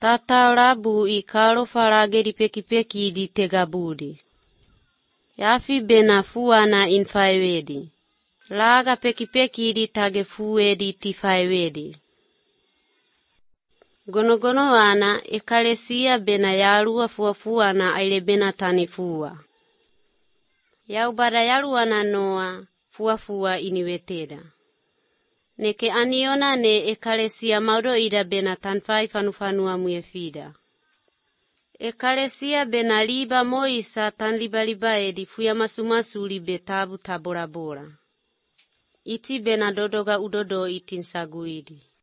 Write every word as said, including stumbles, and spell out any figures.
Tata rabu i karo farage di peki-peki di tegabudi. Yafi bena fuana infaiwedi. Laga peki-peki di tage fuedi tifaiwedi. Gono-gono wana ekalesia bena yarua fua-fuana aile bena tanifua. Yau bada yaruana noa fua-fua iniweteda. Neke aniona ne ekalesia maudo ida bena tanfai fanu-fanua muefida. Ekalesia bena liba moisa tan liba-liba edi fuya masu-masu libe tabu tabora-bora. Iti bena dodoga udodo itin saguidi.